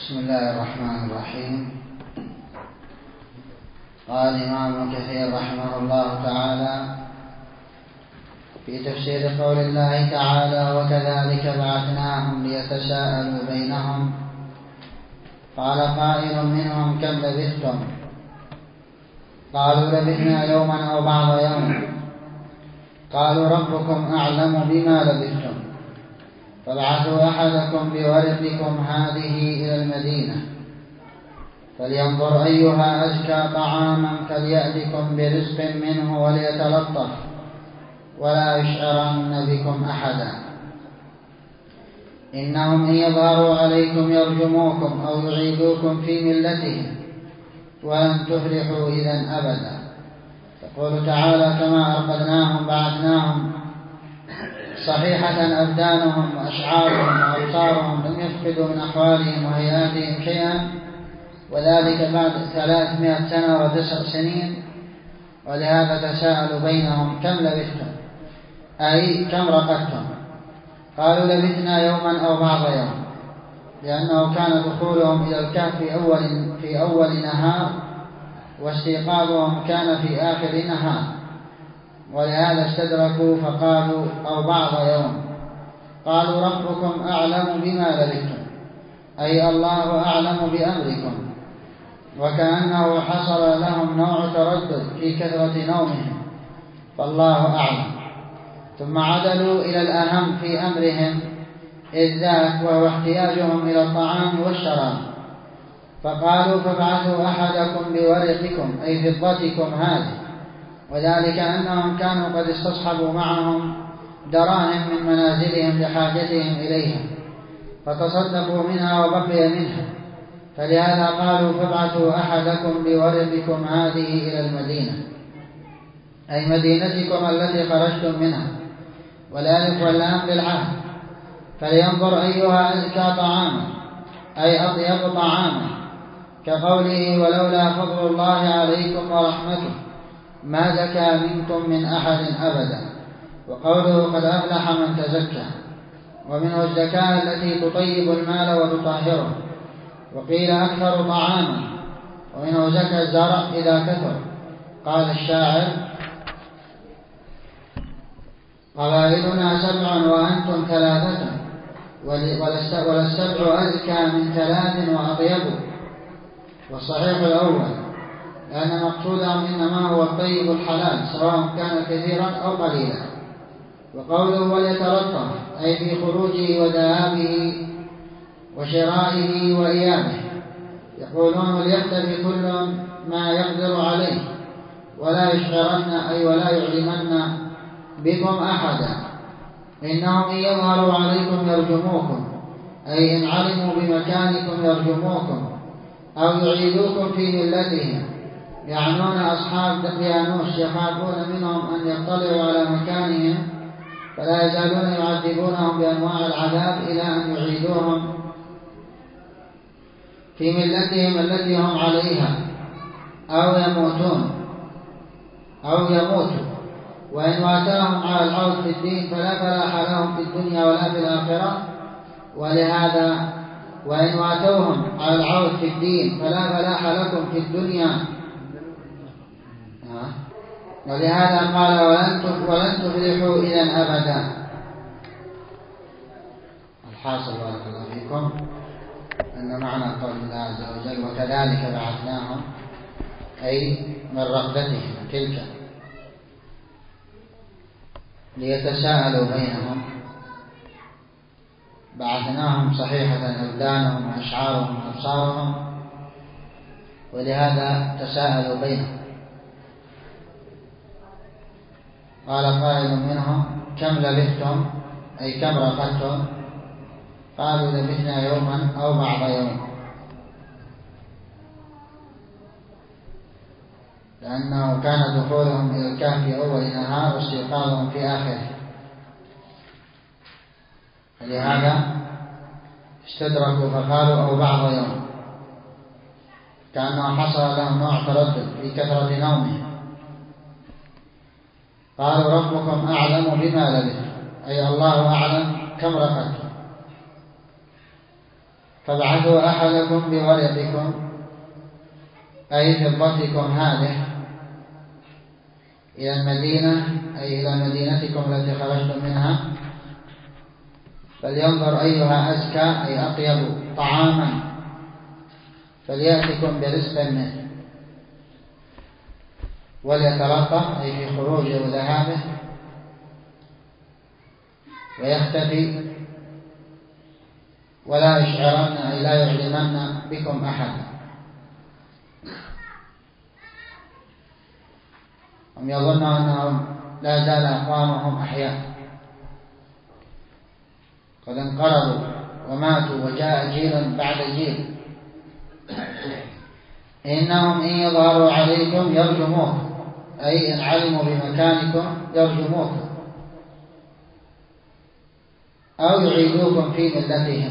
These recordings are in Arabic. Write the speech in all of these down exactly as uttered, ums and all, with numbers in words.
بسم الله الرحمن الرحيم. قال الإمام كثير رحمه الله تعالى في تفسير قول الله تعالى: وكذلك بعثناهم ليتساءلوا بينهم قال قائل منهم: كم لبثتم؟ قالوا: لبثنا يوما أو بعض يوم. قالوا: ربكم أعلم بما لبثتم، فابعثوا أحدكم بورقكم هذه إلى المدينة فلينظر أيها أزكى طعاما فليأتكم برزق منه وليتلطف ولا يشعرن بكم أحدا، إنهم إن يظهروا عليكم يرجموكم أو يعيدوكم في ملتهم ولن تفلحوا إذن أبدا. يقول تعالى: كما أرقدناهم بعثناهم صحيحة أبدانهم وأشعارهم وأبصارهم لم يفقدوا من أحوالهم وهيئاتهم شيئا، وذلك بعد ثلاثمائة سنة وتسع سنين. ولهذا تساءلوا بينهم: كم لبثتم؟ أي كم رقدتم؟ قالوا: لبثنا يوما أو بعض يوم، لأنه كان دخولهم إلى الكهف في أول, في أول نهار، واستيقاظهم كان في آخر نهار، ولهذا استدركوا فقالوا: أو بعض يوم. قالوا: ربكم أعلم بما لبثتم، أي الله أعلم بأمركم، وكأنه حصل لهم نوع تردد في كثرة نومهم، فالله أعلم. ثم عدلوا إلى الأهم في أمرهم إذ ذاك، وهو احتياجهم إلى الطعام والشراب، فقالوا: فابعثوا أحدكم بورقكم أي فضتكم هذه، وذلك أنهم كانوا قد استصحبوا معهم دراهم من منازلهم لحاجتهم إليها، فتصدقوا منها وبقي منها، فلهذا قالوا: فابعثوا أحدكم بورقكم هذه إلى المدينة، أي مدينتكم التي خرجتم منها، والألف واللام للعهد، فلينظر أيها أزكى طعاما أي أطيب طعاما، كقوله: ولولا فضل الله عليكم ورحمته ما زكى منكم من أحد أبدا، وقوله: قد أفلح من تزكى. ومنه الزكاة التي تطيب المال وتطهره، وقيل أكثر طعاما. ومنه زكى الزرع إذا كثر. قال الشاعر: قبائلنا سبع وأنتم ثلاثة، وللسبع أزكى من ثلاث وأطيب. والصحيح الأول، لأن مقصودهم إنما هو الطيب الحلال سواء كان كثيرا أو قليلا. وقوله: وليتلطف أي في خروجه وذهابه وشرائه وإيابه. يقولون: وليختفي كل ما يقدر عليه ولا يشعرن أي ولا يعلمن بكم أحدا، إنهم إن يظهروا عليكم يرجموكم، أي إن علموا بمكانكم يرجموكم أو يعيدوكم في ملتهم. يعنون أصحاب دقيانوس يخافون منهم أن يطلعوا على مكانهم، فلا يزالون يعذبونهم بأنواع العذاب إلى أن يعيدوهم في ملتهم التي هم عليها أو يموتون أو يموتوا. وإن واتاهم على العود في الدين فلا فلاح لهم في الدنيا ولا في الآخرة. ولهذا وإن واتوهم على العود في الدين فلا فلاح لكم في الدنيا. ولهذا قال: ولن تفلحوا إذن أبدا. الحاصل بارك الله فيكم أن معنى قول الله عز وجل: وكذلك بعثناهم، أي من رغبتهم تلك ليتساءلوا بينهم، بعثناهم صحيحة أبدانهم وأشعارهم وأبصارهم، ولهذا تساءلوا بينهم. قال قائل منهم: كم لبثتم؟ أي كم رقدتم؟ قالوا: لبثنا يوما أو بعض يوم، لأنه كان دخولهم إلى الكهف في أول نهار واستيقاظهم في آخره، فلهذا استدركوا فقالوا: أو بعض يوم، كأنه حصل لهم نوع تردد في كثرة نومهم. قالوا: ربكم أعلم بما لبثتم، أي الله أعلم كم رقدتم. فابعثوا أحدكم بورقكم أي فضتكم هذه إلى المدينة أي إلى مدينتكم التي خرجتم منها، فلينظر أيها أزكى أي أطيب طعاما فليأتكم برزق منه، وليتلطف أي في خروجه وذهابه، ويختفي ولا يشعرن أي لا يعلمن بكم أحدا. هم يظنون أنهم لا زال أقوامهم أحياء قد انقرضوا وماتوا وجاء جيل بعد جيل. إنهم إن يظهروا عليكم يرجموكم أي إن علموا بمكانكم يرجموكم أو يعيدوكم في ملتهم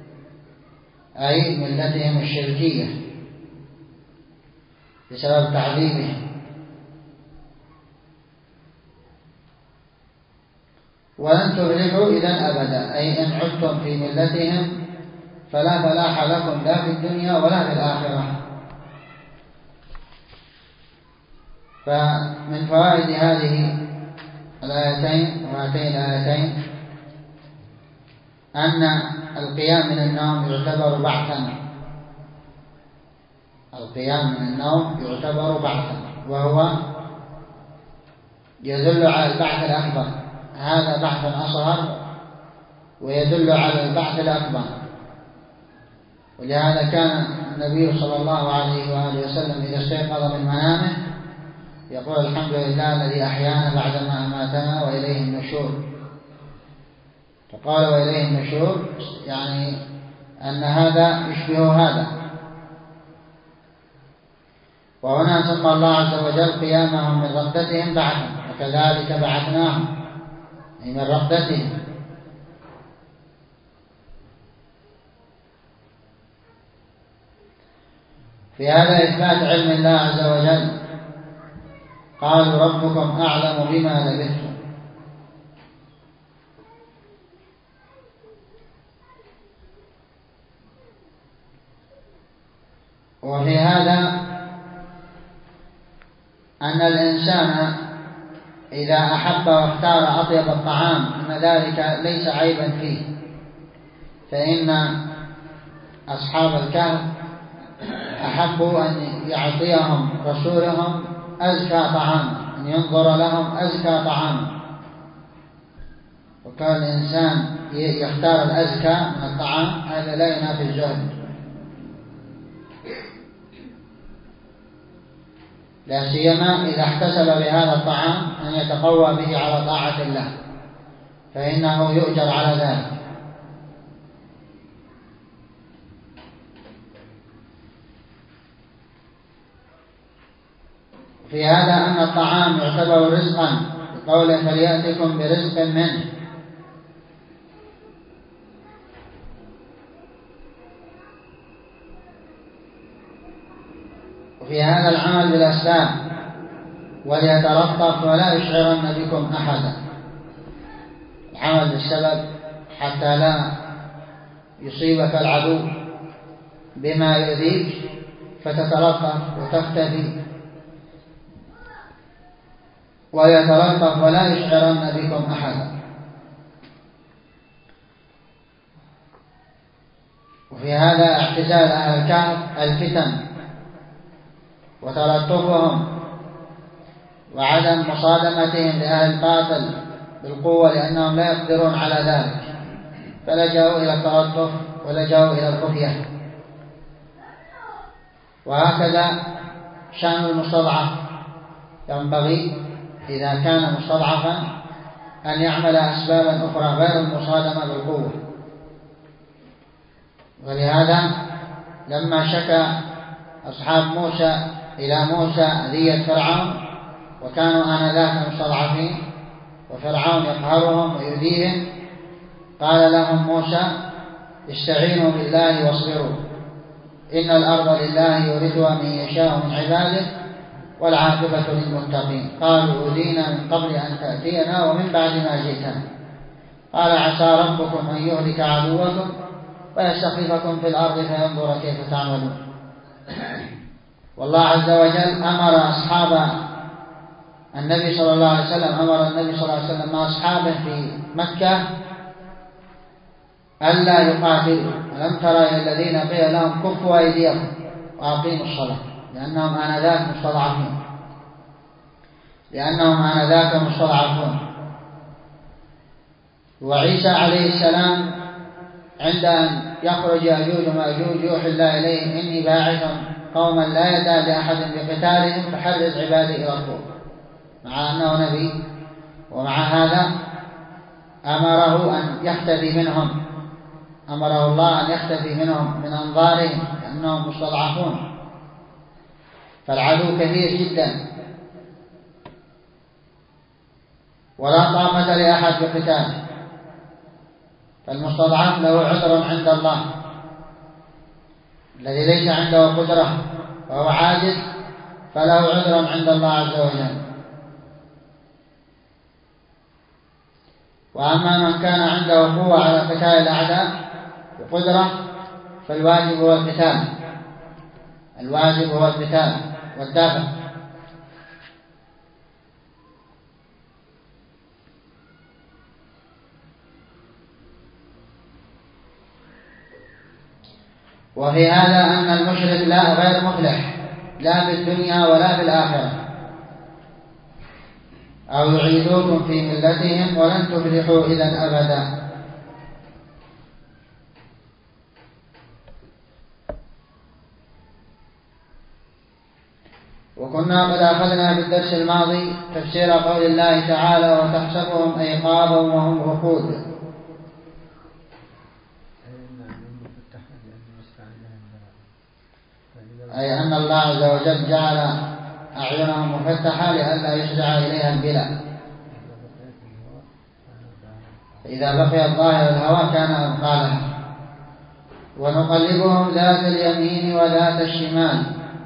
أي ملتهم الشركية بسبب تعذيبهم. ولن تفلحوا إذا أبدا أي إن عدتم في ملتهم فلا فلاح لكم لا في الدنيا ولا في الآخرة. فمن فوائد هذه الآيتين وهاتين الآيتين أن القيام من النوم يعتبر بعثا، القيام من النوم يعتبر بعثا، وهو يدل على البعث الأكبر. هذا بعث أصغر ويدل على البعث الأكبر. ولهذا كان النبي صلى الله عليه وآله وسلم إذا استيقظ من منامه يقول الحمد لله الذي أحيانا بعدما أماتنا وإليه النشور. فقال وإليه النشور يعني أن هذا يشبه هذا. وهنا سمى الله عز وجل قيامهم من رقدتهم بعثا، وكذلك بعثناهم أي من رقدتهم. في هذا إثبات علم الله عز وجل. قالوا ربكم أعلم بما لبثتم. وفي هذا أن الإنسان إذا أحب واختار أطيب الطعام أن ذلك ليس عيبا فيه، فإن أصحاب الكهف أحبوا أن يعطيهم رسولهم أزكى طعام، أن ينظر لهم أزكى طعام. وكان الإنسان يختار الأزكى من الطعام هذا لا ينافي الزهد، لا سيما إذا احتسب بهذا الطعام أن يتقوى به على طاعة الله فإنه يؤجر على ذلك. في هذا أن الطعام يعتبر رزقا بقوله فليأتكم برزق منه. وفي هذا العمل بالأسباب وليتلطف ولا يشعرن بكم أحدا. العمل بالسبب حتى لا يصيبك العدو بما يؤذيك فتتلطف وتختفي، ويتلطف ولا يشعرن بكم أحدا. وفي هذا اعتزال أهل الكهف الفتن وتلطفهم وعدم مصادمتهم لأهل الباطل بالقوة لأنهم لا يقدرون على ذلك، فلجأوا إلى التلطف ولجأوا إلى الخفية. وهكذا شأن المستضعف، ينبغي إذا كان مستضعفا أن يعمل أسبابا أخرى غير المصادمة بالقوة. ولهذا لما شكى أصحاب موسى إلى موسى أذية فرعون وكانوا آنذاك مستضعفين وفرعون يقهرهم ويؤذيهم، قال لهم موسى استعينوا بالله واصبروا إن الأرض لله يورثها من يشاء من عباده والعاقبة للمتقين. قالوا أوذينا من قبل أن تأتينا ومن بعد ما جئتنا. قال عسى ربكم أن يهلك عدوكم ويستخلفكم في الأرض فينظر كيف تعملون. والله عز وجل أمر أصحاب النبي صلى الله عليه وسلم أمر النبي صلى الله عليه وسلم مع أصحابه في مكة ألا يقاتلوا. ألم ترى إلى الذين قيل لهم كفوا أيديكم وأقيموا الصلاة لأنهم آنذاك مستضعفين لأنهم آنذاك مستضعفون. وعيسى عليه السلام عند أن يخرج يأجوج ومأجوج يوحي الله إليه إني باعث قوما لا يزال لأحد بقتالهم فحرز عبادي إلى الطور، مع أنه نبي ومع هذا أمره أن يختفي منهم، أمره الله أن يختفي منهم من أنظارهم لأنهم مستضعفون. فالعدو كثير جدا ولا طاقة لأحد بقتاله، فالمستضعف له عذر عند الله. الذي ليس عنده قدرة وهو عاجز فله عذر عند الله عز وجل. وأما من كان عنده قوة على قتال الأعداء بقدرة فالواجب هو القتال، الواجب هو القتال والدافع. وفي هذا أن المشرك لا غير مفلح لا في الدنيا ولا في الآخرة، أو يعيدوكم في ملتهم ولن تفلحوا إذا أبدا. وكنا قد أخذنا في الدرس الماضي تفسير قول الله تعالى وتحسبهم أيقاظا وهم رقود، أي أن الله عز وجل جعل أعينهم مفتحة لئلا يشجع إليها البلاء، إذا بقي الظاهر الهواء كان أبقالها. ونقلبهم ذات اليمين وذات الشمال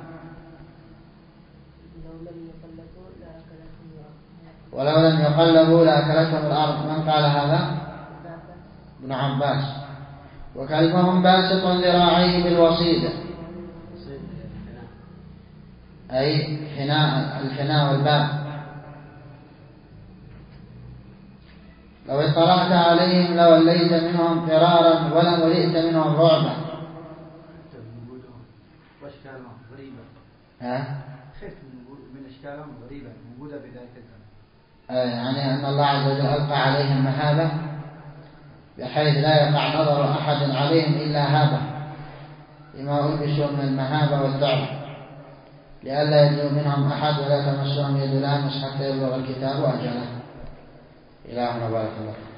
ولو لم يقلبوا لأكلتهم الأرض. من قال هذا؟ ابن عباس. وكلبهم باسط ذراعيه بالوصيد، أي حناء الحناء والباب. لو اطلعت عليهم لوليت منهم فرارا ولملئت منهم رعبا. واشكالهم غريبة. ها؟ خفت من اشكالهم غريبة موجودة في ذلك الزمن. يعني أن الله عز وجل ألقى عليهم مهابة بحيث لا يقع نظر أحد عليهم إلا هابة لما ألبسوا من المهابة والذعر، لئلا يجوا منهم أحد ولا تمسهم يد لامس حتى يبلغ الكتاب أجله. إلهنا بارك الله.